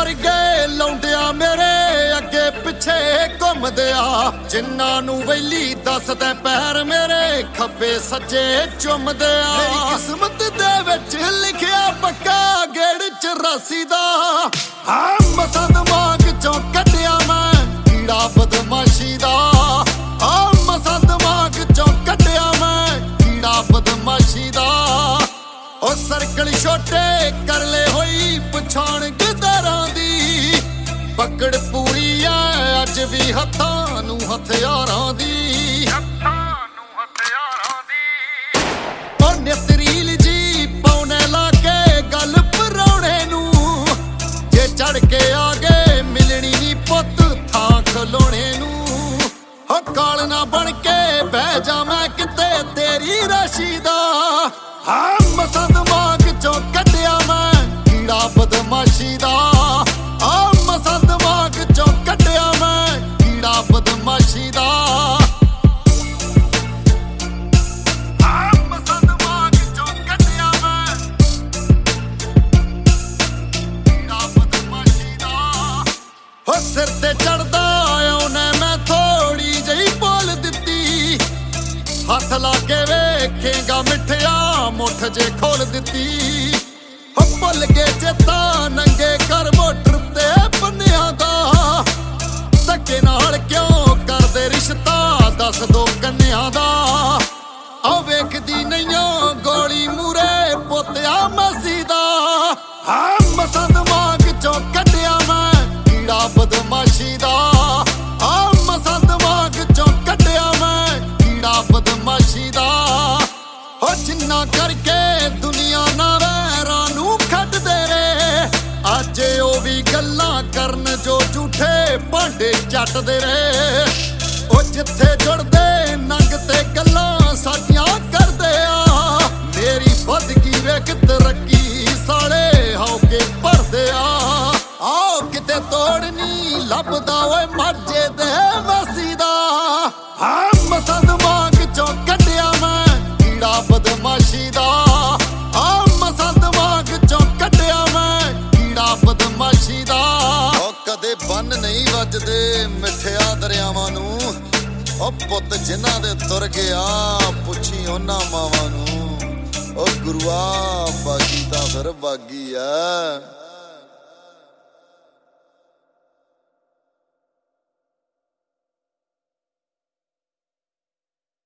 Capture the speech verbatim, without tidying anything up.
ਵਰਗੇ ਲੌਂਡਿਆਂ ਮੇਰੇ ਅੱਗੇ ਪਿੱਛੇ ਘੁੰਮਦੇ ਆ, ਜਿਨ੍ਹਾਂ ਨੂੰ ਵੈਲੀ ਦੱਸਦੇ ਪੈਰ ਮੇਰੇ ਖੱਬੇ ਸੱਜੇ ਚੁੰਮਦੇ ਆ। ਮੇਰੀ ਕਿਸਮਤ ਦੇ ਵਿੱਚ ਲਿਖਿਆ ਪੱਕਾ ਗੇੜ ਚੁਰਾਸੀ ਦਾ, ਹਾਂ ਮਸਾਂ ਦਿਮਾਗ ਚੋਂ ਕੱਢਿਆ ਮੈਂ ਕੀੜਾ ਬਦਮਾਸ਼ੀ ਦਾ, ਹਾਂ ਮਸਾਂ ਦਿਮਾਗ ਚੋਂ ਕੱਢਿਆ ਮੈਂ ਕੀੜਾ ਬਦਮਾਸ਼ੀ ਦਾ। ਉਹ ਸਰਕਲ ਛੋਟੇ ਕਰ ਲੈ ਹੋਈ ਪਛਾਣ ਗਿੱਦਰਾਂ ਦੀ, ਪਕੜ ਪੂਰੀ ਐ ਅੱਜ ਵੀ ਹੱਥਾਂ ਨੂੰ ਹਥਿਆਰਾਂ ਦੀ, ਹੱਥਾਂ ਨੂੰ ਹਥਿਆਰਾਂ ਦੀ। ਉਹ ਨਿੱਤ ਰੀਲ ਜੀ ਪਾਉਣੇ ਲਾ ਕੇ ਗੱਲ ਪਰਾਉਣੇ ਨੂੰ, ਜੇ ਚੜ ਕੇ ਆ ਗਏ ਮਿਲਣੀ ਨੀ ਪੁੱਤ ਥਾਂ ਖਲੋਣੇ ਨੂੰ। ਹੋ ਕਾਲ ਨਾ ਬਣ ਕੇ ਬਹਿ ਜਾ ਮੈਂ ਕਿਤੇ ਤੇਰੀ ਰਾਸ਼ੀ ਦਾ, ਹਾਂ ਮਸਾਂ ਦਿਮਾਗ ਚੋਂ ਕੱਢਿਆ ਮੈਂ ਕੀੜਾ ਬਦਮਾਸ਼ੀ ਦਾ, ਹਾਂ ਮਸਾਂ ਦਿਮਾਗ ਚੋਂ ਕੱਢਿਆ ਮੈਂ ਕੀੜਾ ਬਦਮਾਸ਼ੀ ਦਾ, ਹਾਂ ਮਸਾਂ ਦਿਮਾਗ ਚੋਂ ਕੱਢਿਆ ਮੈਂ ਕੀੜਾ ਬਦਮਾਸ਼ੀ ਦਾ। ਹੋ ਸਿਰ ਤੇ ਚੜਦਾ ਉਹਨੇ ਮੈਂ ਥੋੜੀ ਜਿਹੀ ਬੋਲ ਦਿੱਤੀ, ਹੱਥ ਲਾ ਕੇ ਵੇਖੇਗਾ ਮਿੱਠਿਆ ਮੁੱਠ ਜੇ ਖੋਲ ਦਿੱਤੀ। ਹੋ ਭੁੱਲ ਕੇ ਚੇਤਾ ਨੰਗੇ ਕਰ ਮੋਟਰ ਤੇ ਬੰਨਿਆਂ ਦਾ, ਧੱਕੇ ਨਾਲ ਕਿਉਂ ਕਰਦੇ ਰਿਸ਼ਤਾ ਦੱਸ ਦੋ ਕੰਨਿਆਂ ਦਾ। ਆ ਵੇਖਦੀ ਨਹੀਂਓ ਗੋਲੀ ਮੂਰੇ ਪੋਤਿਆ ਮਸੀ ਦਾ, ਹਾਂ ਮਸਾਂ ਦਿਮਾਗ ਚੋਂ ਕੱਢਿਆ ਮੈਂ ਕੀੜਾ ਬਦਮਾਸ਼ੀ ਦਾ, ਹਾਂ ਮਸਾਂ ਦਿਮਾਗ ਚੋਂ ਕੱਢਿਆ ਮੈਂ ਕੀੜਾ ਬਦਮਾਸ਼ੀ ਦਾ। ਹੋ ਜਿੰਨਾ ਕਰਕੇ ਦੁਨੀਆ ਨਾ ਵੈਰਾਂ ਨੂੰ ਖੱਟਦੇ ਰਹੇ, ਅੱਜ ਉਹ ਵੀ ਗੱਲਾਂ ਕਰਨ ਜੋ ਝੂਠੇ ਭਾਂਡੇ ਚੱਟਦੇ ਰਹੇ। ਉਹ ਜਿੱਥੇ ਜੁੜਦੇ ਨੰਗ ਤੇ ਗੱਲਾਂ ਸਾਡੀਆਂ ਕਰਦੇ ਆ, ਮੇਰੀ ਵਧਗੀ ਵੇਖ ਤਰੱਕੀ ਸਾਲੇ ਹੋ ਕੇ ਭਰਦੇ ਆ। ਆਓ ਕਿਤੇ ਤੋੜ ਨੀ ਲੱਭਦਾ ਓਏ ਮਾਝੇ ਦੇ ਵਾਸੀ ਦਾ, ਹਾਂ ਮਸਾਂ ਦਿਮਾਗ ਚੋਂ ਕੱਢਿਆ ਮੈਂ ਕੀੜਾ ਬਦਮਾਸ਼ੀ ਦਾ, ਹਾਂ ਮਸਾਂ ਦਿਮਾਗ ਚੋਂ ਕੱਢਿਆ ਮੈਂ ਕੀੜਾ ਬਦਮਾਸ਼ੀ ਦਾ। ਉਹ ਕਦੇ ਬੰਨ ਨਹੀਂ ਵੱਜਦੇ ਮਿੱਠਿਆ ਦਰਿਆਵਾਂ ਨੂੰ, ਉਹ ਪੁੱਤ ਜਿਨ੍ਹਾਂ ਦੇ ਤੁਰ ਗਿਆ ਪੁੱਛੀ ਉਹਨਾਂ ਮਾਵਾਂ ਨੂੰ। ਉਹ ਗੁਰੂਆ ਬਾਗੀ ਤਾਂ ਫਿਰ ਬਾਗੀ ਆ।